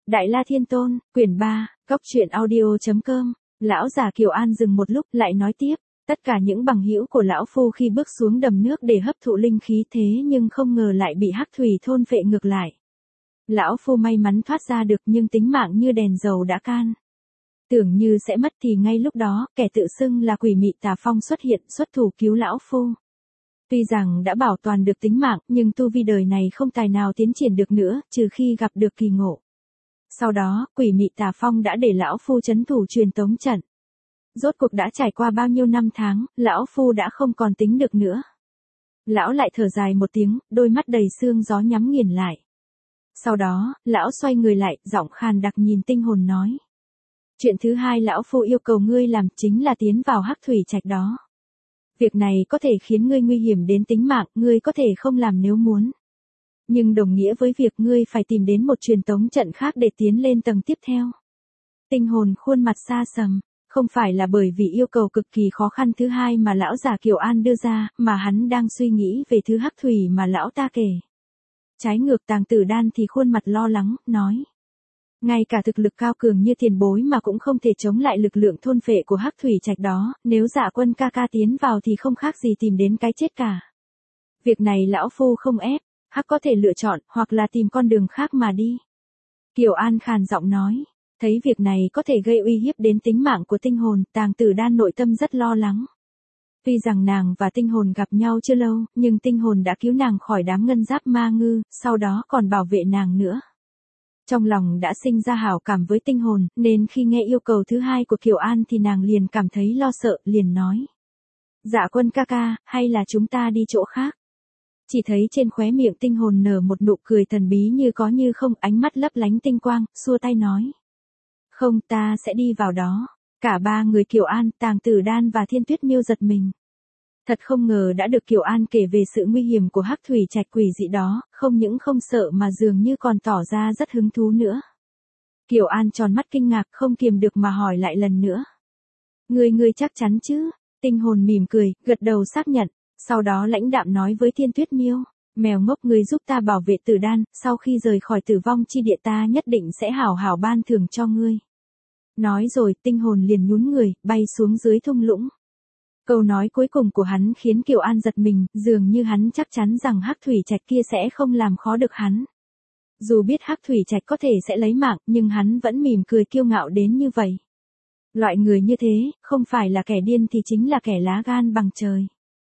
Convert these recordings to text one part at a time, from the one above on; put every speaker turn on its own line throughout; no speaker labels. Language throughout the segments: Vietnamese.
Đại La Thiên Tôn, quyển 3, Góc truyện audio.com. Lão già Kiều An dừng một lúc lại nói tiếp, tất cả những bằng hữu của lão phu khi bước xuống đầm nước để hấp thụ linh khí thế nhưng không ngờ lại bị hắc thủy thôn phệ ngược lại. Lão phu may mắn thoát ra được nhưng tính mạng như đèn dầu đã can. Tưởng như sẽ mất thì ngay lúc đó, kẻ tự xưng là quỷ mị tà phong xuất hiện xuất thủ cứu lão phu. Tuy rằng đã bảo toàn được tính mạng nhưng tu vi đời này không tài nào tiến triển được nữa trừ khi gặp được kỳ ngộ. Sau đó, quỷ mị tà phong đã để lão phu trấn thủ truyền tống trận. Rốt cuộc đã trải qua bao nhiêu năm tháng, lão phu đã không còn tính được nữa. Lão lại thở dài một tiếng, đôi mắt đầy sương gió nhắm nghiền lại. Sau đó, lão xoay người lại, giọng khàn đặc nhìn tinh hồn nói. Chuyện thứ hai lão phu yêu cầu ngươi làm chính là tiến vào hắc thủy trạch đó. Việc này có thể khiến ngươi nguy hiểm đến tính mạng, ngươi có thể không làm nếu muốn. Nhưng đồng nghĩa với việc ngươi phải tìm đến một truyền tống trận khác để tiến lên tầng tiếp theo. Tinh hồn khuôn mặt xa sầm, không phải là bởi vì yêu cầu cực kỳ khó khăn thứ hai mà lão già Kiều An đưa ra, mà hắn đang suy nghĩ về thứ hắc thủy mà lão ta kể. Trái ngược Tàng Tử Đan thì khuôn mặt lo lắng, nói. Ngay cả thực lực cao cường như tiền bối mà cũng không thể chống lại lực lượng thôn phệ của hắc thủy trạch đó, nếu Dạ Quân ca ca tiến vào thì không khác gì tìm đến cái chết cả. Việc này lão phu không ép, hắc có thể lựa chọn hoặc là tìm con đường khác mà đi. Kiều An khàn giọng nói, thấy việc này có thể gây uy hiếp đến tính mạng của tinh hồn, Tàng Tử Đan nội tâm rất lo lắng. Tuy rằng nàng và tinh hồn gặp nhau chưa lâu, nhưng tinh hồn đã cứu nàng khỏi đám ngân giáp ma ngư, sau đó còn bảo vệ nàng nữa. Trong lòng đã sinh ra hảo cảm với tinh hồn, nên khi nghe yêu cầu thứ hai của Kiều An thì nàng liền cảm thấy lo sợ, liền nói. Dạ Quân ca ca, hay là chúng ta đi chỗ khác? Chỉ thấy trên khóe miệng tinh hồn nở một nụ cười thần bí như có như không, ánh mắt lấp lánh tinh quang, xua tay nói. Không, ta sẽ đi vào đó. Cả ba người Kiều An, Tàng Tử Đan và Thiên Tuyết Miêu giật mình. Thật không ngờ đã được Kiều An kể về sự nguy hiểm của hắc thủy trạch quỷ dị đó, không những không sợ mà dường như còn tỏ ra rất hứng thú nữa. Kiều An tròn mắt kinh ngạc không kiềm được mà hỏi lại lần nữa. Ngươi chắc chắn chứ? Tinh hồn mỉm cười, gật đầu xác nhận, sau đó lãnh đạm nói với Thiên Tuyết Miêu, mèo ngốc ngươi giúp ta bảo vệ Tử Đan, sau khi rời khỏi tử vong chi địa ta nhất định sẽ hảo hảo ban thưởng cho ngươi. Nói rồi tinh hồn liền nhún người, bay xuống dưới thung lũng. Câu nói cuối cùng của hắn khiến Kiều An giật mình, dường như hắn chắc chắn rằng hắc thủy trạch kia sẽ không làm khó được hắn. Dù biết hắc thủy trạch có thể sẽ lấy mạng, nhưng hắn vẫn mỉm cười kiêu ngạo đến như vậy. Loại người như thế, không phải là kẻ điên thì chính là kẻ lá gan bằng trời.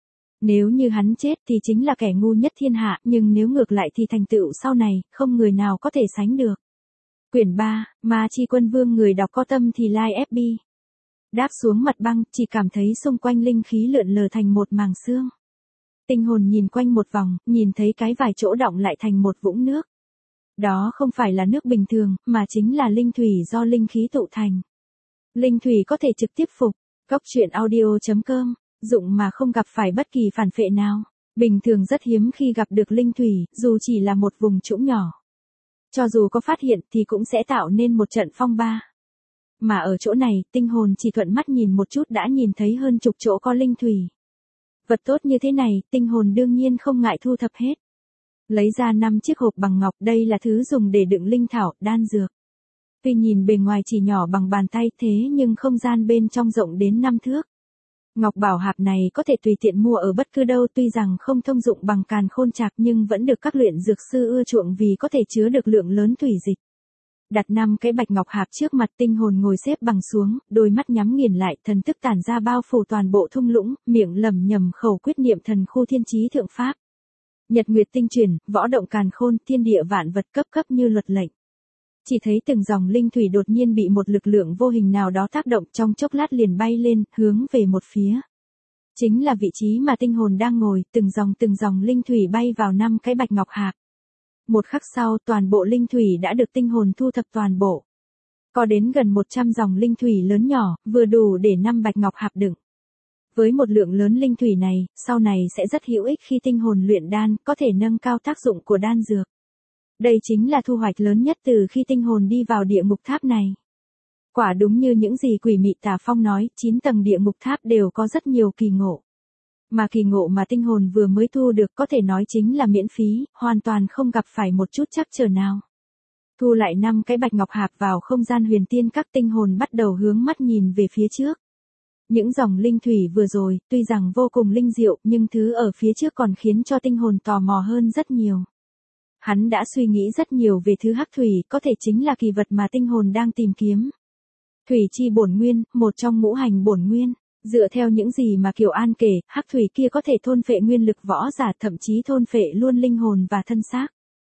Nếu như hắn chết thì chính là kẻ ngu nhất thiên hạ, nhưng nếu ngược lại thì thành tựu sau này, không người nào có thể sánh được. Quyển 3, Ma Chi Quân Vương người đọc có tâm thì like FB. Đáp xuống mặt băng, chỉ cảm thấy xung quanh linh khí lượn lờ thành một màng sương. Tinh hồn nhìn quanh một vòng, nhìn thấy cái vài chỗ đọng lại thành một vũng nước. Đó không phải là nước bình thường, mà chính là linh thủy do linh khí tụ thành. Linh thủy có thể trực tiếp phục. Góc truyện audio.com, dụng mà không gặp phải bất kỳ phản phệ nào. Bình thường rất hiếm khi gặp được linh thủy, dù chỉ là một vùng trũng nhỏ. Cho dù có phát hiện thì cũng sẽ tạo nên một trận phong ba. Mà ở chỗ này, tinh hồn chỉ thuận mắt nhìn một chút đã nhìn thấy hơn chục chỗ có linh thủy. Vật tốt như thế này, tinh hồn đương nhiên không ngại thu thập hết. Lấy ra 5 chiếc hộp bằng ngọc, đây là thứ dùng để đựng linh thảo, đan dược. Tuy nhìn bề ngoài chỉ nhỏ bằng bàn tay thế nhưng không gian bên trong rộng đến 5 thước. Ngọc bảo hạp này có thể tùy tiện mua ở bất cứ đâu, tuy rằng không thông dụng bằng Càn Khôn Trạc nhưng vẫn được các luyện dược sư ưa chuộng vì có thể chứa được lượng lớn thủy dịch. Đặt 5 cái bạch ngọc hạp trước mặt, tinh hồn ngồi xếp bằng xuống, đôi mắt nhắm nghiền lại, thần thức tản ra bao phủ toàn bộ thung lũng, miệng lẩm nhẩm khẩu quyết niệm thần khu thiên chí thượng pháp. Nhật nguyệt tinh chuyển, võ động càn khôn, thiên địa vạn vật cấp cấp như luật lệnh. Chỉ thấy từng dòng linh thủy đột nhiên bị một lực lượng vô hình nào đó tác động, trong chốc lát liền bay lên, hướng về một phía. Chính là vị trí mà tinh hồn đang ngồi, từng dòng linh thủy bay vào 5 cái bạch ngọc hạp. Một khắc sau, toàn bộ linh thủy đã được tinh hồn thu thập toàn bộ. Có đến gần 100 dòng linh thủy lớn nhỏ, vừa đủ để 5 bạch ngọc hạp đựng. Với một lượng lớn linh thủy này, sau này sẽ rất hữu ích khi tinh hồn luyện đan, có thể nâng cao tác dụng của đan dược. Đây chính là thu hoạch lớn nhất từ khi tinh hồn đi vào địa ngục tháp này. Quả đúng như những gì quỷ mị tà phong nói, 9 tầng địa ngục tháp đều có rất nhiều kỳ ngộ. Mà kỳ ngộ mà tinh hồn vừa mới thu được có thể nói chính là miễn phí, hoàn toàn không gặp phải một chút trắc trở nào. Thu lại 5 cái bạch ngọc hạp vào không gian huyền tiên các, tinh hồn bắt đầu hướng mắt nhìn về phía trước. Những dòng linh thủy vừa rồi, tuy rằng vô cùng linh diệu, nhưng thứ ở phía trước còn khiến cho tinh hồn tò mò hơn rất nhiều. Hắn đã suy nghĩ rất nhiều về thứ hắc thủy, có thể chính là kỳ vật mà tinh hồn đang tìm kiếm. Thủy chi bổn nguyên, một trong ngũ hành bổn nguyên. Dựa theo những gì mà Kiều An kể, hắc thủy kia có thể thôn phệ nguyên lực võ giả, thậm chí thôn phệ luôn linh hồn và thân xác.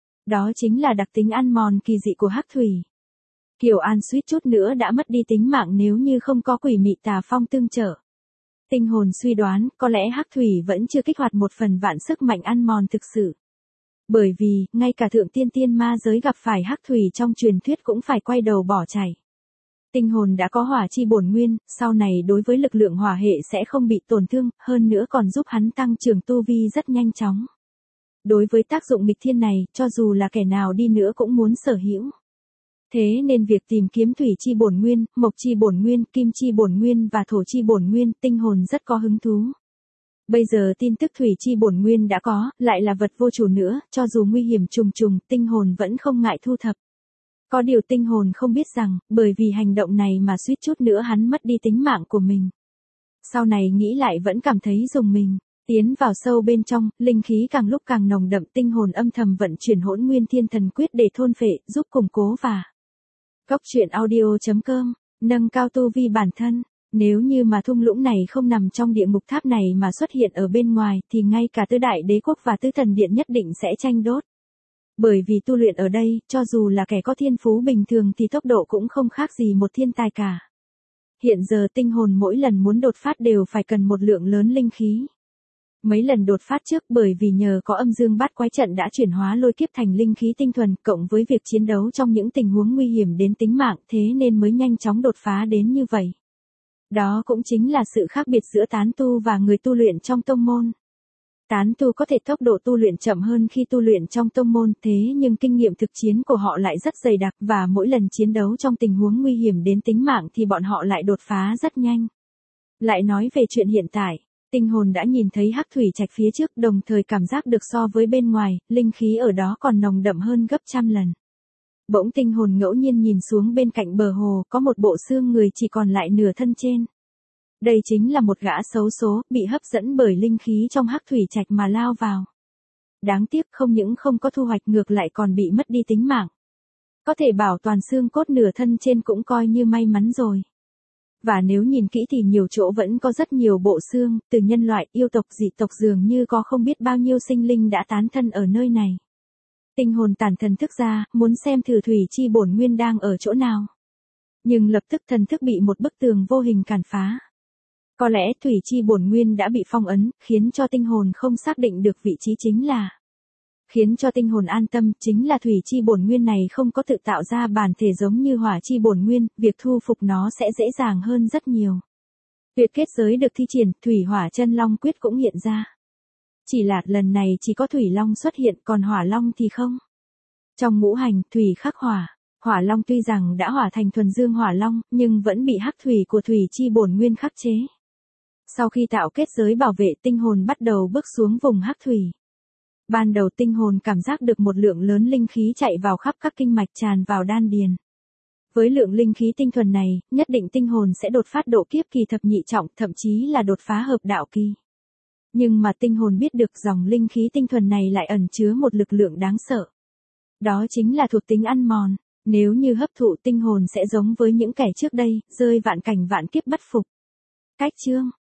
Đó chính là đặc tính ăn mòn kỳ dị của hắc thủy. Kiều An suýt chút nữa đã mất đi tính mạng nếu như không có quỷ mị tà phong tương trợ. Tinh hồn suy đoán, có lẽ hắc thủy vẫn chưa kích hoạt một phần vạn sức mạnh ăn mòn thực sự. Bởi vì, ngay cả thượng tiên ma giới gặp phải hắc thủy trong truyền thuyết cũng phải quay đầu bỏ chạy. Tinh hồn đã có hỏa chi bổn nguyên, sau này đối với lực lượng hỏa hệ sẽ không bị tổn thương, hơn nữa còn giúp hắn tăng trưởng tu vi rất nhanh chóng. Đối với tác dụng nghịch thiên này, cho dù là kẻ nào đi nữa cũng muốn sở hữu. Thế nên việc tìm kiếm thủy chi bổn nguyên, mộc chi bổn nguyên, kim chi bổn nguyên và thổ chi bổn nguyên, tinh hồn rất có hứng thú. Bây giờ tin tức thủy chi bổn nguyên đã có, lại là vật vô chủ nữa, cho dù nguy hiểm trùng trùng, tinh hồn vẫn không ngại thu thập. Có điều tinh hồn không biết rằng, bởi vì hành động này mà suýt chút nữa hắn mất đi tính mạng của mình. Sau này nghĩ lại vẫn cảm thấy rùng mình. Tiến vào sâu bên trong, linh khí càng lúc càng nồng đậm, tinh hồn âm thầm vận chuyển Hỗn Nguyên Thiên Thần Quyết để thôn phệ, giúp củng cố và Góc truyện audio.com, nâng cao tu vi bản thân. Nếu như mà thung lũng này không nằm trong địa ngục tháp này mà xuất hiện ở bên ngoài, thì ngay cả tứ đại đế quốc và tứ thần điện nhất định sẽ tranh đốt. Bởi vì tu luyện ở đây, cho dù là kẻ có thiên phú bình thường thì tốc độ cũng không khác gì một thiên tài cả. Hiện giờ tinh hồn mỗi lần muốn đột phát đều phải cần một lượng lớn linh khí. Mấy lần đột phát trước bởi vì nhờ có âm dương bát quái trận đã chuyển hóa lôi kiếp thành linh khí tinh thuần, cộng với việc chiến đấu trong những tình huống nguy hiểm đến tính mạng, thế nên mới nhanh chóng đột phá đến như vậy. Đó cũng chính là sự khác biệt giữa tán tu và người tu luyện trong tông môn. Tán tu có thể tốc độ tu luyện chậm hơn khi tu luyện trong tông môn, thế nhưng kinh nghiệm thực chiến của họ lại rất dày đặc, và mỗi lần chiến đấu trong tình huống nguy hiểm đến tính mạng thì bọn họ lại đột phá rất nhanh. Lại nói về chuyện hiện tại, tinh hồn đã nhìn thấy hắc thủy trạch phía trước, đồng thời cảm giác được so với bên ngoài, linh khí ở đó còn nồng đậm hơn gấp trăm lần. Bỗng tinh hồn ngẫu nhiên nhìn xuống bên cạnh bờ hồ, có một bộ xương người chỉ còn lại nửa thân trên. Đây chính là một gã xấu số, bị hấp dẫn bởi linh khí trong hắc thủy trạch mà lao vào. Đáng tiếc không những không có thu hoạch, ngược lại còn bị mất đi tính mạng. Có thể bảo toàn xương cốt nửa thân trên cũng coi như may mắn rồi. Và nếu nhìn kỹ thì nhiều chỗ vẫn có rất nhiều bộ xương, từ nhân loại, yêu tộc, dị tộc, dường như có không biết bao nhiêu sinh linh đã tán thân ở nơi này. Tinh hồn tản thần thức ra, muốn xem thử thủy chi bổn nguyên đang ở chỗ nào. Nhưng lập tức thần thức bị một bức tường vô hình cản phá. Có lẽ thủy chi bổn nguyên đã bị phong ấn, khiến cho tinh hồn không xác định được vị trí chính là. Khiến cho tinh hồn an tâm chính là thủy chi bổn nguyên này không có tự tạo ra bản thể giống như hỏa chi bổn nguyên, việc thu phục nó sẽ dễ dàng hơn rất nhiều. Tuyệt kết giới được thi triển, thủy hỏa chân long quyết cũng hiện ra. Chỉ là lần này chỉ có thủy long xuất hiện, còn hỏa long thì không. Trong ngũ hành, thủy khắc hỏa. Hỏa long tuy rằng đã hỏa thành thuần dương hỏa long, nhưng vẫn bị hắc thủy của thủy chi bổn nguyên khắc chế. Sau khi tạo kết giới bảo vệ, tinh hồn bắt đầu bước xuống vùng hắc thủy. Ban đầu tinh hồn cảm giác được một lượng lớn linh khí chạy vào khắp các kinh mạch, tràn vào đan điền. Với lượng linh khí tinh thuần này, nhất định tinh hồn sẽ đột phát độ kiếp kỳ thập nhị trọng, thậm chí là đột phá hợp đạo kỳ. Nhưng mà tinh hồn biết được dòng linh khí tinh thuần này lại ẩn chứa một lực lượng đáng sợ. Đó chính là thuộc tính ăn mòn. Nếu như hấp thụ, tinh hồn sẽ giống với những kẻ trước đây, rơi vạn cảnh vạn kiếp bất phục. Cách chương